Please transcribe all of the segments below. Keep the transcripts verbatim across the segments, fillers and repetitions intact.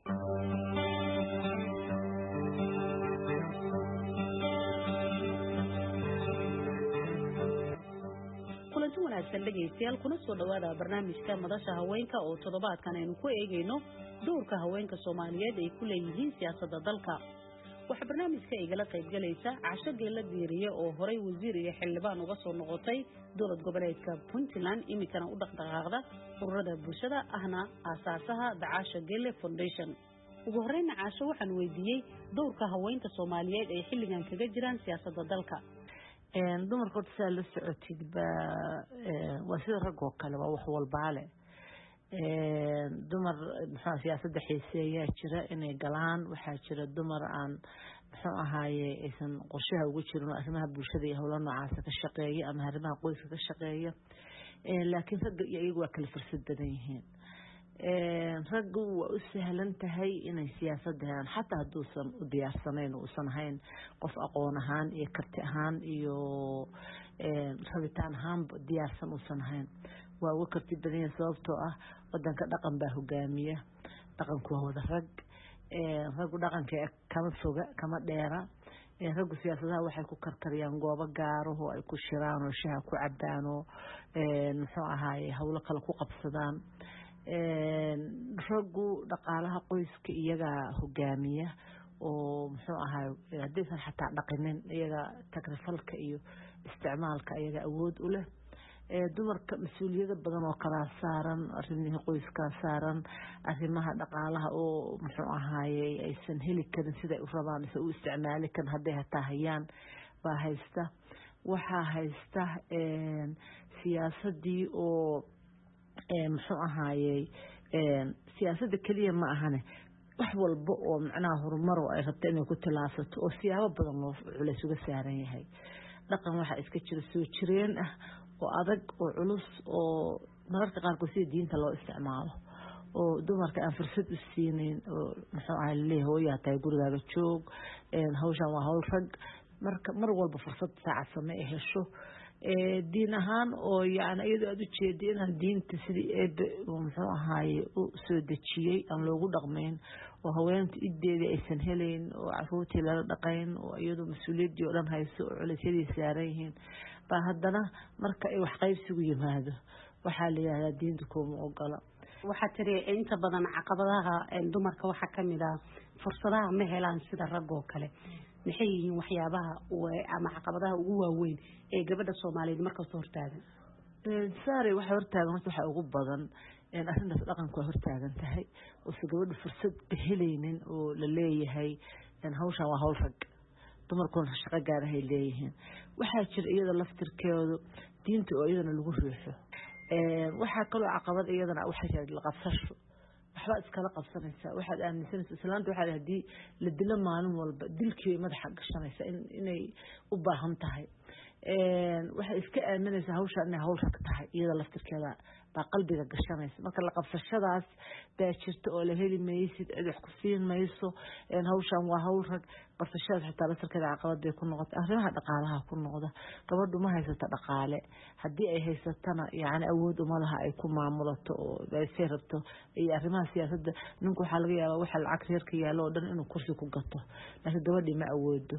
kulanti wanaagsan dhageystayaal kuna soo dhawaada barnaamijka madasha haweenka oo toddobaadkan aynu ku eegayno doorka haweenka Soomaaliyeed ay ku leeyihiin siyaasadda dalka. waxa barnaamijka igala qayb galaysa Caasho Geela Diiriye oo horay wasiir iyo xildhibaan uga soo noqotay dowlad goboleedka Puntland imikana u dhaqdhaqaaqda ururada bulshada ahna aasaasaha Caasho Geela Foundation. ugu horreyn Caasho waxaan weydiiyay doorka haweenka Soomaaliyeed ay xilligan kaga jiraan siyaasadda dalka. een dumarku sida socotid ba waa sida rag oo kale waa wax walba leh een dumar maxaa siyaasadda xiiseeya jira inay galaan waxa jira dumar aan maxaa ahaaye aysan qorshaha ugu jirin arrimaha bulshada iyo hawlaha noocaas ka shaqeeya ama arrimaha qoyska ka shaqeeya ee laakiin rag iyagu waa kala fursad badan yihiin een raggu waa u sahlan tahay inay siyaasadda xataa haduusan u diyaarsanayn oo usan ahayn qof aqoon ahaan iyo karti ahaan iyo een rabitaan ahaan diyaarsan usan ahayn waa ugu karti badan sababtoo ah wadanka dhaqan baa hogaamiya dhaqanku waa wada rag ee raggu dhaqanka kama foga kama dheera ee raggu siyaasadaha waxay ku karkariyaan goobo gaar ah oo ay ku shiraan oo shaha ku cabaan oo een muxuu ahaaye hawlo kale ku qabsadaan een raggu dhaqaalaha qoyska iyaga hogaamiya oo muxuu ahaay hadii xataa dhaqanin iyaga takrifalka iyo isticmaalka iyaga awood u leh ee dumarka mas'uuliyado badan oo kala saaran arrimaha qoyska saaran arrimaha dhaqaalaha oo muxuu ahaaye aysan heli karin sida u rabaan si uu isticmaali kan haday hataa hayaan baa haysta waxa haysta een siyaasadii oo ee muxuu ahaaye een siyaasadda kaliya ma ahane wax walba oo macnaha horumar oo ay rabto inay ku tilaasato oo siyaabo badan loo culays uga saaran yahay dhaqan waxa iska jira soo jireen ah oo adag oo culus oo mararka qaar ku sii diinta loo isticmaalo oo dumarka aan fursad u siinin oo muxuu ahaay leeyahay hooyaa tahay gurigaaga joog een hawshan waa hawl rag marka mar walba fursad saacad samee hesho ee diin ahaan oo yaani iyadoo aad u jeedin in diinta sidii eeb muxuu ahaaye u soo dajiyay aan loogu dhaqmeyn oo haweentu ideeda aysan helayn oo caruurtii la dhaqayn oo iyadoo mas'uuliyadii oo dhan hayso oo culaysyadii saaran yihiin ba haddana marka ay wax qaybsigu yimaado waxa la yiraahdaa diintu kuma ogola waxa tiri inta badan caqabadaha dumarka waxa kamid ah fursadaha ma helaan sida rag oo kale maxay yihiin waxyaabaha ama caqabadaha ugu waaweyn ee gabadha Soomaaliyeed marka soo hortaagan ee saare waxa hortaagan waxa ugu badan in arrinta dhaqanku hortaagan tahay oo si gabadhu fursad helaynin oo la leeyahay in hawshan waa hawl rag dumarku shaqo gaar ah ay leeyihiin waxa jira iyada laftirkeedu diinta oo iyadana lagu riixo ee waxa kale oo caqabad iyadana waxa jira la qabsasho waxba iskala qabsanaysa waxaad aaminsanaysaa islaanta waxa hadii la dilo maalin walba dilkii madaxa gashanaysa in inay u baahan tahay ee waxa iska aaminaysaa hawsha inay hawl rag tahay iyada laftirkeeda baa qalbiga gashanaysa marka la qabsashadaas baa jirta oo la heli maysid cid wax ku siin mayso in hawshan waa hawl rag qabsashada xitaa laftirkeeda caqabad bay ku noqotay arrimaha dhaqaalaha ku noqda gabadhu ma haysato dhaqaale hadii ay haysatana yaani awood uma laha ay ku maamulato oo ay seerto iyo arrimaha siyaasadda ninku waxa laga yaabaa waxa lacag reerka yaalo oo dhan inuu kursi ku gato laakiin gabadhi ma awoodo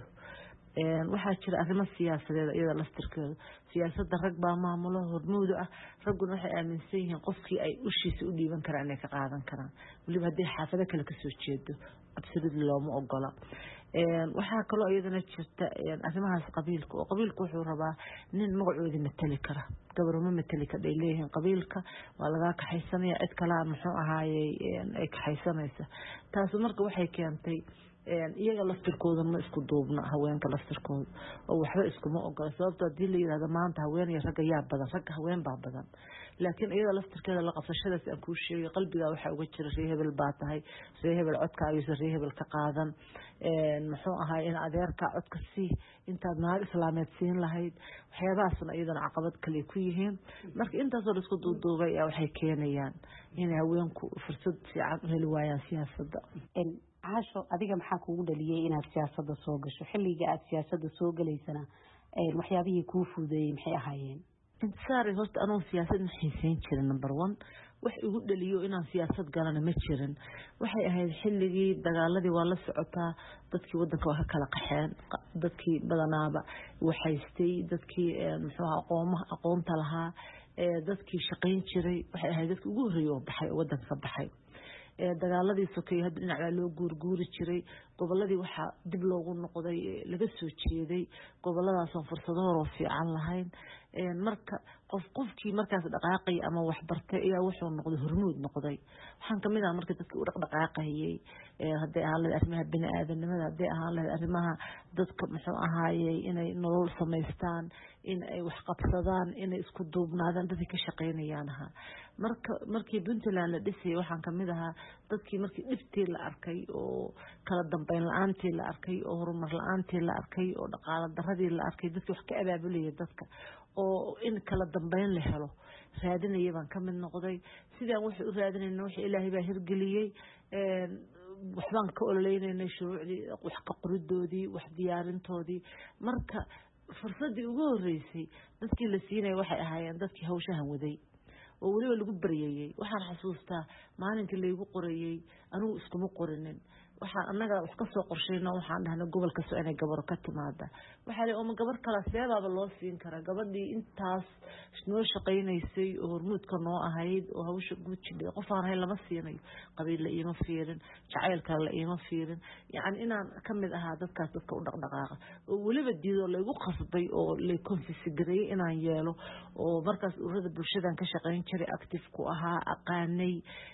een waxa jira arrimo siyaasadeed iyada laftirkeeda siyaasadda rag baa maamulo hormuud ah raguna waxay aaminsan yihiin qofkii ay u shiis u dhiiban karaan inay ka qaadan karaan waliba hadii xaafado kale ka soo jeedo absolutely looma ogola een waxa kale oo iyadana jirta een arrimahaas qabiilka oo qabiilku wuxuu rabaa nin magacoodi matali kara gabar ma matali ka leeyahay qabiilka waa laga kaxaysanaya cid kale muxuu ahaayay ay kaxaysanaysa taas marka waxay keentay een iyaga laftirkooda ma isku duubna haweenka laftirkooda oo waxba isku ma ogola sababtoo hadii la yiraahdo maanta haween iyo rag ayaa badan rag haween baa badan laakiin iyada laftirkeeda la qabsashadaas aan ku sheegay qalbiga waxa uga jira reer hebel baa tahay reer hebel codka ayuu reer hebel ka qaadan een muxuu ahaay in adeerka codka si intaad naag islaameed siin lahayd waxyaabahaasna iyadana caqabad kale ku yihiin marka intaas oo isku duuduubay waxay keenayaan in haweenku fursad fiican u heli waayaan siyaasadda Caasho adiga maxaa kugu dhaliyay inaad siyaasadda soo gasho xilliga aad siyaasadda soo galeysana ee waxyaabihii ku fuudeeyay maxay ahaayeen inta saari horta anoo siyaasadda xiisayn jiray number one wax igu dhaliyo inaan siyaasad galana ma jirin waxay ahayd xilligii dagaaladii waa la socotaa dadkii wadanka waa ka kala qaxeen dadkii badanaaba waxaystay dadkii muxuu ahaa aqoonta aqoonta lahaa dadkii shaqayn jiray waxay ahayd dadkii ugu horreeyay oo baxay oo wadanka ka baxay dagaaladii sokay hadda dhinac baa loo guurguuri jiray goboladii waxaa dib loogu noqday laga soo jeeday goboladaasoo fursado hor oo fiican lahayn marka qof qofkii markaas dhaqaaqay ama wax bartay ayaa wuxuu noqday hormuud noqday waxaan kamid ah markii dadkii u dhaqdhaqaaqayay hadday ahaan lahayd arrimaha bini'aadanimada hadday ahaan lahayd arrimaha dadka muxuu ahaayey inay nolol samaystaan in ay wax qabsadaan inay isku duubnaadaan dadkii ka shaqaynayaan ahaa marka markii Puntland la dhisay waxaan kamid ahaa dadkii markii dhibtii la arkay oo kala dambeyn la'aantii la arkay oo horumar la'aantii la arkay oo dhaqaale daradii la arkay dadkii wax ka abaabulaya dadka oo in kala dambeyn la helo raadinaya baan ka mid noqday sidaan wax u raadinayna wax Ilaahay baa hirgeliyay ee waxbaan ka ololeynay shuruucdii wax ka qoridoodii wax diyaarintoodii marka fursadii ugu horeysay dadkii la siinay waxay ahaayeen dadkii hawshahan waday oo waliba lagu bariyay waxaan xasuustaa maalintii la igu qorayay anigu iskuma qorinin waxaan annaga wax ka soo qorshayno waxaan dhahnay gobolka soo inay gabar ka timaada waxa la oo gabar kala seebaaba loo siin kara gabadhii intaas noo shaqaynaysay oo hormuudka noo ahayd oo hawsha guud jidhay qof aan hay lama siinayo qabiil la iima fiirin jacaylka la iima fiirin yani inaan kamid ahaa dadkaas dadka u dhaqdhaqaaqa oo waliba diido la igu qasbay oo la konfisigaray inaan yeelo oo markaas ururada bulshada ka shaqayn jiray active ku ahaa aqaanay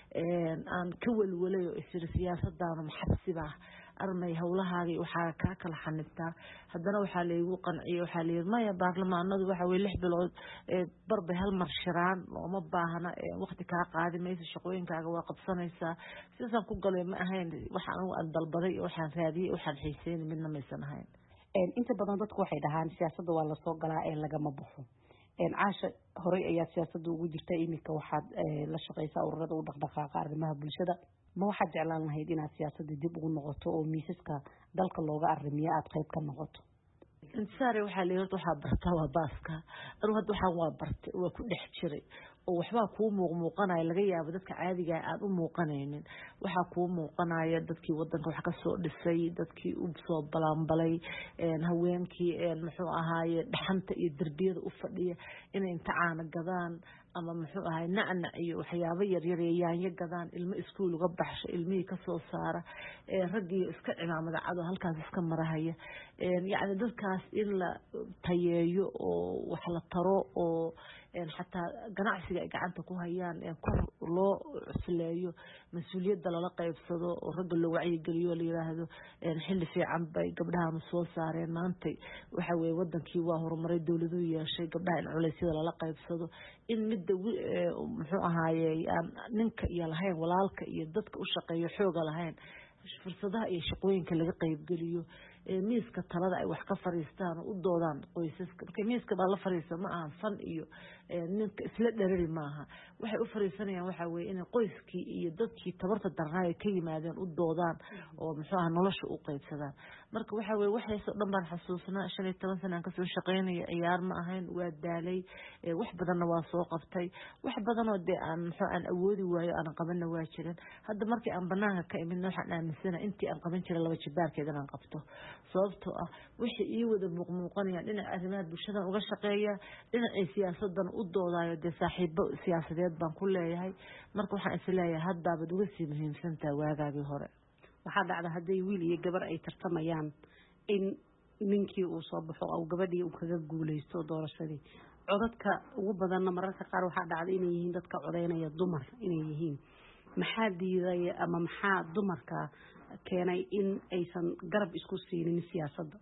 aan ka walwalay oo isir siyaasadana maxabsiba armay hawlahaagii waxa ka kala xanibtaa haddana waxa la igu qanciyay waxa la yiri maya baarlamaanadu waxa way lix bilood barbay hal mar shiraan oo ma baahna waqti ka qaadi mayso shaqooyinkaaga waa qabsanaysaa sidaan ku galay ma ahayn waxaan u dalbaday waxaan raadiyay waxaan xiiseeyay midna ma aysan ahayn inta badan dadku waxay dhahaan siyaasadda waa la soo galaa ee laga ma baxo een caasha horay ayaa siyaasadda ugu jirtay imika waxaad la shaqeysaa ururada u dhaqdhaqaaqa arrimaha bulshada ma waxaad jeclaan lahayd inaad siyaasadda dib ugu noqoto oo miisaska dalka looga arrimiyo aad qayb ka noqoto insaare waxa la yiraahdo waxa bartaa waa baaska anigu hadda waxaan waa bartay waa ku dhex jiray oo waxba ku muuqmuuqanaya laga yaabo dadka caadiga ah aan u muuqanaynin waxa ku muuqanaya dadkii wadanka wax ka soo dhisay dadkii u soo balanbalay een haweenkii een muxuu ahaaye dhaxanta iyo darbiyada u fadhiya inay inta caana gadaan ama muxuu ahaay nacnac iyo waxyaabo yar yar yaanyo gadaan ilmo iskuul uga baxsho ilmihii ka soo saara ee ragii iska cimaamada cado halkaas iska marahaya een yaani dadkaas in la tayeeyo oo wax la taro oo een xataa ganacsiga ay gacanta ku hayaan ee kor loo cusleeyo mas'uuliyadda la qaybsado oo ragga loo wacyi geliyo la yiraahdo een xilli fiican bay gabdhaha soo saareen maanta waxa weey wadankii waa horumaray dawladdu yeeshay gabdhaha in culaysyada la qaybsado in midda muxuu ahaayay ninka iyo lahayn walaalka iyo dadka u shaqeeyo xooga lahayn fursadaha iyo shaqooyinka laga qayb geliyo miiska talada ay wax ka fariistaan oo u doodaan qoysaska marka miiska baa la fariisan ma aha fan iyo ninka isla dharari maaha waxay u fariisanayaan waxa weeye in qoyskii iyo dadkii tabarta darnaay ka yimaadeen u doodaan oo muxuu ah nolosha u qaybsadaan marka waxa weeye waxay soo dhan baan xasuusnaa shan iyo toban sano aan ka soo shaqeynay ciyaar ma ahayn waa daalay wax badanna waa soo qabtay wax badan oo de aan muxuu aan awoodi waayo aan qabanna waa jirin hadda markii aan banaanka ka imid waxaan aaminsanahay intii aan qaban jiray laba jibaarkeeda aan qabto sababtoo ah wixii ii wada muuqmuuqanayaan dhinaca arrimaha bulshada uga shaqeeya dhinaca siyaasaddan u doodayo de saaxiibo siyaasadeed baan ku leeyahay marka waxaan is leeyahay hadda bad uga sii muhiimsantaa waagaagii hore waxaa dhacda haday wiil iyo gabar ay tartamayaan in ninkii uu soo baxo oo gabadhii uu kaga guuleysto doorashadii codadka ugu badanna mararka qaar waxaa dhacda inay yihiin dadka codeynaya dumar inay yihiin maxaa diiday ama maxaa dumarka keenay in aysan garab isku siinin siyaasadda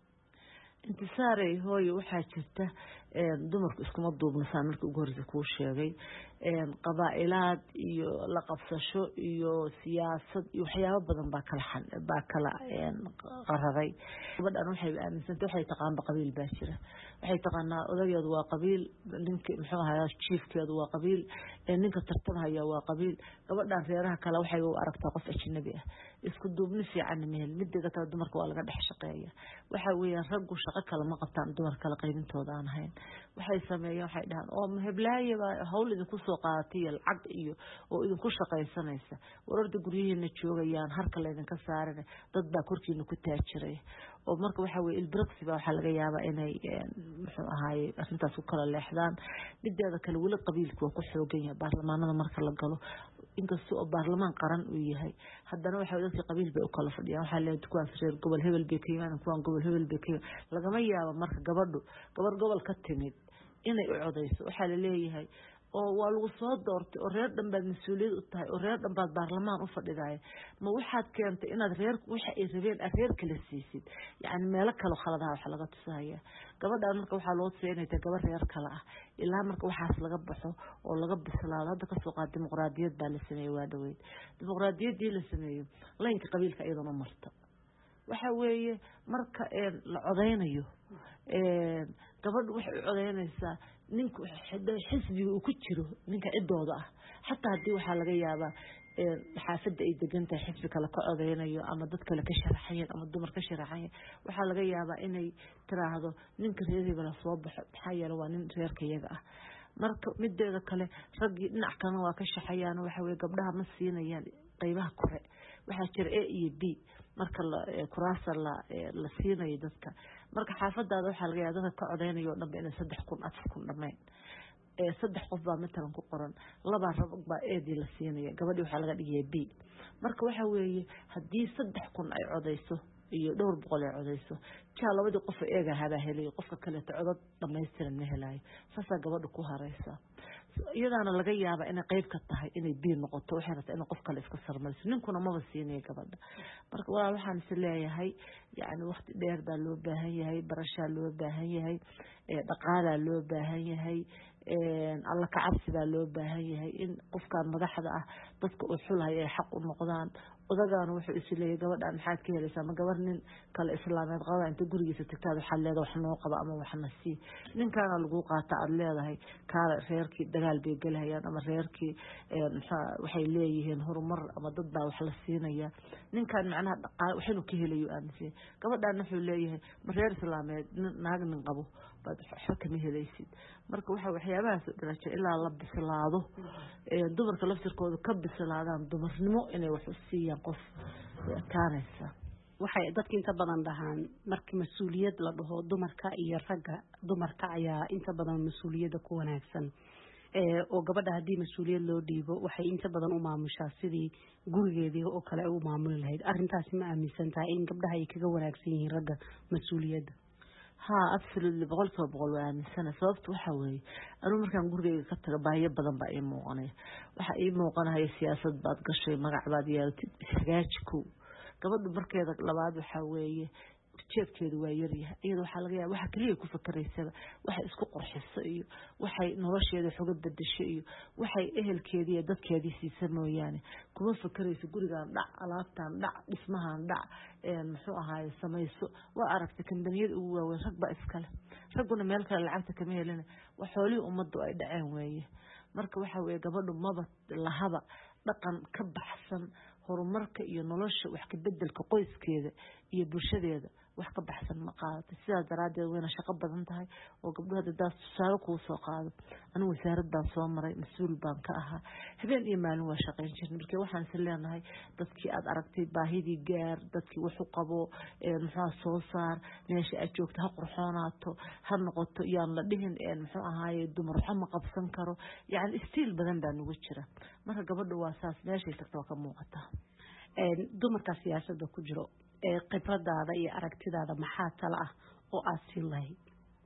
intisaare hooyo waxaa jirta dumarku iskuma duubnasaan markii ugu horreysay kuu sheegay qabaa'ilaad iyo la qabsasho iyo siyaasad iyo waxyaabo badan baa kala xan baa kala qararay gabadhan waxay aaminsantay waxay taqaan qabiil baa jira waxay taqaanaa odageedu waa qabiil ninka muxuu ahaa chiefkeedu waa qabiil ninka tartamaya waa qabiil gabadhan reeraha kale waxay u aragtaa qof ajnabi ah isku duubni fiican meel midda kale dumarka waa laga dhex shaqeeyaa waxa weeyaan raggu shaqo kale ma qabtaan dumar kale qaybintooda aan ahayn waxay sameeyaan waxay dhahaan oo heblaaye baa hawl idinku soo qaadatay iyo lacag iyo oo idinku shaqaysanaysa wararda guryaheena joogayaan harka laydinka saaran dad baa korkiina ku taajiray oo marka waxa weeye ilbiraqsi baa waxa laga yaabaa inay muxuu ahaay arrintaas ku kala leexdaan mideeda kale wali qabiilku waa ku xoogan yahay baarlamaanada marka la galo inkastoo baarlamaan qaran uu yahay haddana waxa dadka qabiil bay u kala fadhiyaan waxa leeyahay kuwaas reer gobol hebel bay ka yimaadaan kuwan gobol hebel bay ka yimaadaan lagama yaabo marka gabadhu gabar gobol ka timid inay u codayso waxa la leeyahay oo waa lagu soo doortay oo reer dhan baad mas'uuliyad u tahay oo reer dhan baad baarlamaan u fadhidaay ma waxaad keentay inaad reer waxa ay rabeen reer kala siisid yaani meel kale khaladaha waxa laga tusaya gabadhan marka waxa loo tusayay gabar reer kale ah ilaa marka waxaas laga baxo oo laga bislaado hadda ka soo qaad dimuqraadiyad baa la sameeyay waa dhaweyd dimuqraadiyadii la sameeyo laynka qabiilka iyaduna marta waxa weeye marka la codeynayo ee gabadhu waxay u codeynaysaa ninku xisbiga uu ku jiro ninka cidooda ah xataa hadii waxa laga yaabaa ee xaafada ay degan tahay xisbi kale ka codeynayo ama dad kale ka sharaxayeen ama dumar ka sharaxayeen waxa laga yaabaa inay tiraahdo ninka reerayga la soo baxo maxaa yeelay waa nin reerkayaga ah marka mideeda kale ragii dhinac kana waa ka shaxayaan waxa weeye gabdhaha ma siinayaan qaybaha kore waxa jira A iyo B marka la kuraasa la la siinayo dadka marka xaafadaada waxa laga yaabaa dadka ka codeynayo dhanba in saddex kun afar kun dhameen ee saddex qof baa matalan ku qoran laba rag baa eedii la siinaya gabadhii waxa laga dhigay B marka waxa weeye hadii saddex kun ay codeyso iyo dhowr boqol ay codeyso jaa labadii qof eega hada helay qofka kale codad dhameystiran ma helayo saasa gabadhu ku hareysa iyadana laga yaaba in qayb ka tahay inay biir noqoto waxay rabtaa in qof kale iska sarmayso ninkuna ma wasiinay gabadha marka waa waxaan is leeyahay yaani waqti dheer baa loo baahan yahay barasha loo baahan yahay ee dhaqaale loo baahan yahay ee alla ka cabsi baa loo baahan yahay in qofkaan madaxda ah dadka u xulay ay xaq u noqdaan odagaan wuxuu is leeyahay gabadhan maxaad ka helaysaa ma gabar nin kale islaameed qaba inta gurigiisa tagtaad waxa leedahay wax noo qaba ama wax nasi ninkaana lagu qaata aad leedahay kaala reerkii dagaal bay galayaan ama reerkii ee waxay leeyihiin horumar ama dad baa wax la siinaya ninkaan macnaha dhaqaale waxinu ka helayo aansi gabadhan wuxuu leeyahay ma reer islaameed naag nin qabo baad xaq ma helaysid marka waxa waxyaabahaas darajo ilaa la bislaado ee dumarka laftirkooda ka bislaadaan dumarnimo inay wax u siiyaan qof kaanaysa waxay dadka inta badan dhahaan markii mas'uuliyad la dhaho dumarka iyo ragga dumarka ayaa inta badan mas'uuliyada ku wanaagsan ee oo gabadha hadii mas'uuliyad loo dhiibo waxay inta badan u maamushaa sidii gurigeedii oo kale u maamuli lahayd arintaas ma aaminsan tahay in gabdhaha ay kaga wanaagsan yihiin ragga mas'uuliyada ها absolutely boqol kiiba boqol waa aaminsan sababtu waxa weeye anu markaan gurigeyga ka tago baahiyo badan baa ii muuqanaya waxa ii muuqanaya siyaasad baad gashay magac baad yeelatay hagaajku gabadhu markeeda labaad waxa weeye jeebkeedu waa yar yahay iyadoo waxa laga yaabaa waxa kaliya ku fakaraysaa waxa isku qorxiso iyo waxay nolosheeda xoga bedesho iyo waxay ehelkeedii iyo dadkeedii siisa mooyaane kuma fakarayso gurigaan dhac alaabtaan dhac dhismahan dhac ee muxuu ahaay samayso waa aragtay kambaniyada ugu waaweyn rag baa iskale raguna meel kale lacagta kama helina wax xoolii ummaddu ay dhaceen weeye marka waxa weeye gabadhu maba lahaba dhaqan ka baxsan horumarka iyo nolosha wax ka bedelka qoyskeeda iyo bulshadeeda wax ka baxsan ma qaadato sidaa daraadeed wayna shaqo badan tahay oo gabdhaha dadaas tusaale ku soo qaado anigu wasaaraddan soo maray mas'uul baan ka ahaa habeen iyo maalin waa shaqayn jirnay markii waxaan is leenahay dadkii aad aragtay baahidii gaar dadkii wax u qabo ee muxuu soo saar meesha aad joogto ha qurxoonaato ha noqoto yaan la dhihin ee muxuu ahaaye dumar waxa ma qabsan karo yaani istiil badan baa nagu jira marka gabadhu waa saas meeshay tagto ka muuqata ee dumarka siyaasadda ku jiro ee khibradaada iyo aragtidaada maxaa tala ah oo aad siin lahayd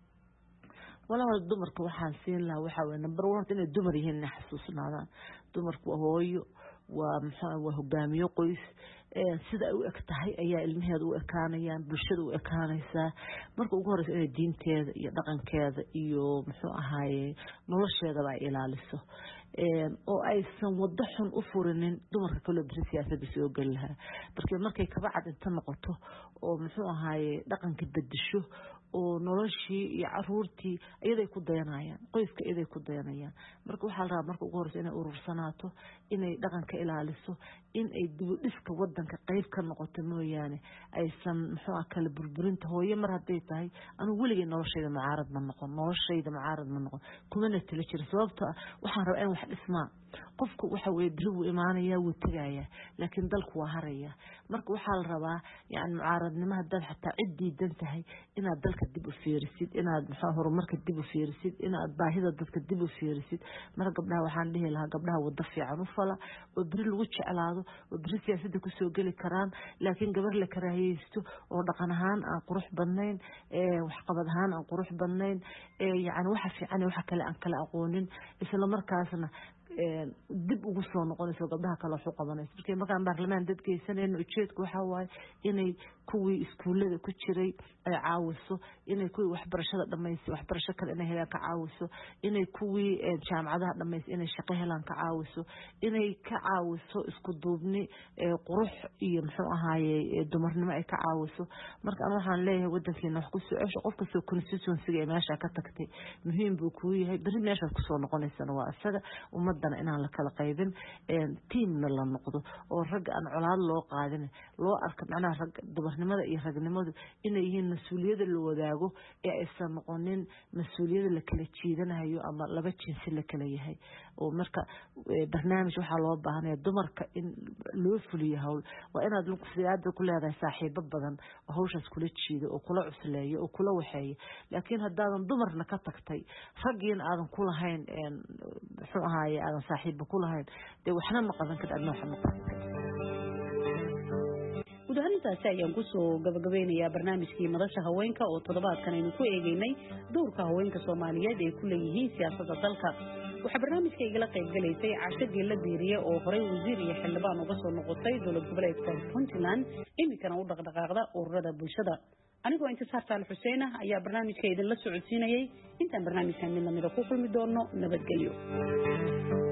walaal dumarka waxaan siin lahaa waxa weeye number one inay dumar yihiin xasuusnaadaan dumarku waa hooyo waa maxaa waa hogaamiyo qoys ee sida ay u eg tahay ayaa ilmaheedu u ekaanayaan bulshadu u ekaanaysaa marka ugu horeysa inay diinteeda iyo dhaqankeeda iyo muxuu ahaaye nolosheeda ay ilaaliso ee oo aysan wado xun u furinin dumarka kale bir siyaasadda soo gal lahaa markii markay kaba cad inta noqoto oo muxuu ahaaye dhaqanka bedesho oo noloshii iyo caruurtii iyaday ku dayanayaan qoyska iyaday ku dayanayaan marka waxaa la rabaa marka ugu horeysa inay urursanaato inay dhaqanka ilaaliso in ay dib u dhiska wadanka qayb ka noqoto mooyaane aysan muxuu ah kala burburinta hooyo mar hadday tahay anu weligay noloshayda mucaarad ma noqon noloshayda mucaarad ma noqon kumana tala jira sababtoo ah waxaan rabaa in wax dhismaa qofku waxa weeye biri wuu imaanayaa wuu tegayaa laakiin dalku waa harayaa marka waxaa la rabaa yani mucaaradnimo haddaad xataa cid diidan tahay inaad dalka dib u fiirisid inaad muxuu horumarka dib u fiirisid inaad baahida dadka dib u fiirisid marka gabdhaha waxaan dhihi lahaa gabdhaha wada fiican u fala oo biri lagu jeclaado oo biri siyaasadda kusoo geli karaan laakiin gabar la karaahiyeysto oo dhaqan ahaan aan qurux badnayn waxqabad ahaan aan qurux badnayn yani waxa fiican waxa kale aan kala aqoonin isla markaasna dib ugu soo noqonayso gabdhaha kale wax u qabanayso markii markaan baarlamaan dad geysanayno ujeedku waxa waaye inay kuwii iskuulada ku jiray ay caawiso inay kuwii waxbarashada dhamaysay waxbarasho kale inay helaan ka caawiso inay kuwii jaamacadaha dhamaysay inay shaqo helaan ka caawiso inay ka caawiso isku duubni qurux iyo muxuu ahaaye dumarnimo ay ka caawiso marka aan waxaan leeyahay wadankeena wax ku soo cesho qof kasta constituency ee meesha ka tagtay muhiim buu ku yahay bari meesha ku soo noqonaysana waa asaga ummadana inaan la kala qaybin teamna la noqdo oo rag aan colaad loo qaadin loo arko macnaha rag dumarnimada iyo ragnimadu inay yihiin mas'uuliyada la wadaago ee aysan noqonin mas'uuliyada la kala jiidanayo ama laba jinsi la kala yahay oo marka barnaamij waxa loo baahanaya dumarka in loo fuliyo hawl waa inaad siyaada ku leedahay saaxiibo badan oo hawshaas kula jiido oo kula cusleeyo oo kula waxeeyo laakiin haddaadan dumarna ka tagtay raggiina aadan ku lahayn muxuu ahaay aadan saaxiibo ku lahayn dee waxna ma qaban karta adna waxna ma qaban karta gudahanintaasi ayaan kusoo gabagabeynayaa barnaamijkii madasha haweenka oo toddobaadkan aynu ku eegeynay dowrka haweenka soomaaliyeed ay ku leeyihiin siyaasadda dalka waxaa barnaamijka igala qaybgalaysay casho geella diiriye oo horey wasiir iyo xildhibaan uga soo noqotay dowlad goboleedka puntland iminkana u dhaqdhaqaaqda ururada bulshada anigoo intisaar saal xuseen ah ayaa barnaamijka idinla socodsiinayay intaan barnaamijkan mid lamida ku kulmi doono nabadgelyo